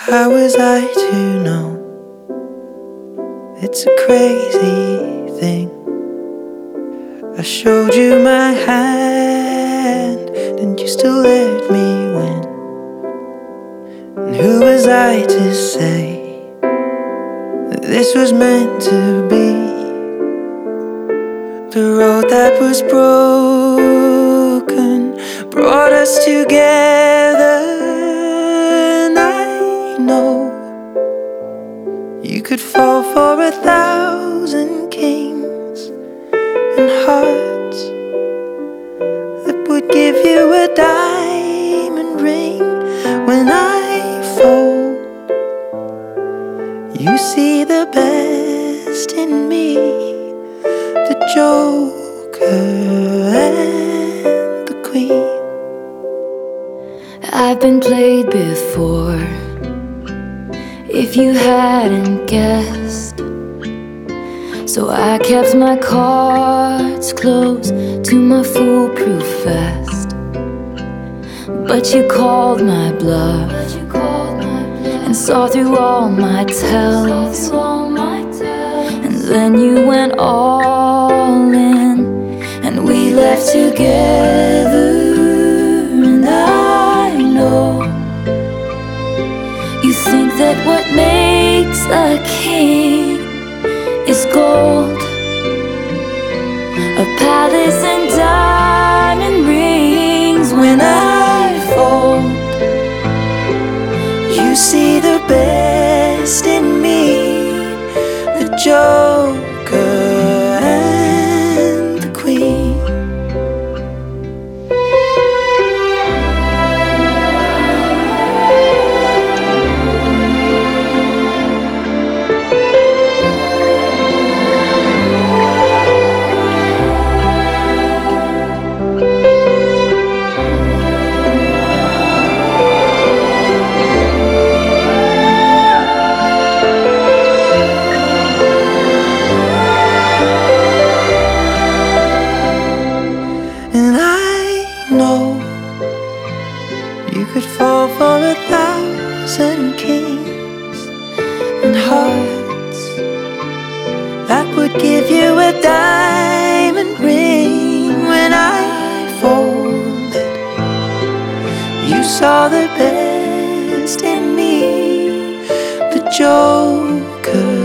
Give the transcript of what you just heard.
How was I to know? It's a crazy thing. I showed you my hand, and you still let me win. And who was I to say that this was meant to be? The road that was broken brought us together. And I know you could fall for 1,000 kings and hearts that would give you a diamond ring. When I fall, you see the best in me, the Joker and the Queen. I've been played before, if you hadn't guessed. So I kept my cards close to my foolproof vest. But you called my bluff and saw through all my tells. And then you went all in, and we left together. And I know you think that what makes a king is gold, a palace and diamond rings. When I fold, you see the best in me, the Joker and the Queen. And I know you could fall for 1,000 kings and hearts that would give you a diamond ring. When I folded, you saw the best in me, the Joker